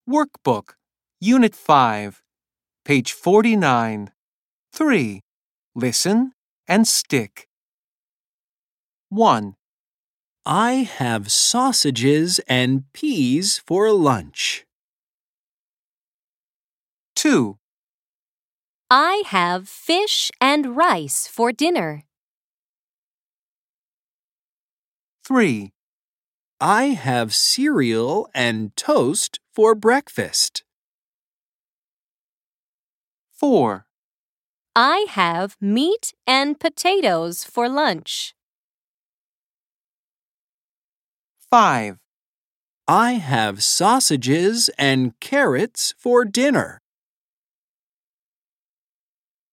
Workbook, Unit 5, page 49. 3. Listen and stick. 1, I have sausages and peas for lunch. 2, I have fish and rice for dinner. 3, I have cereal and toast for breakfast. 4, I have meat and potatoes for lunch. 5. I have sausages and carrots for dinner.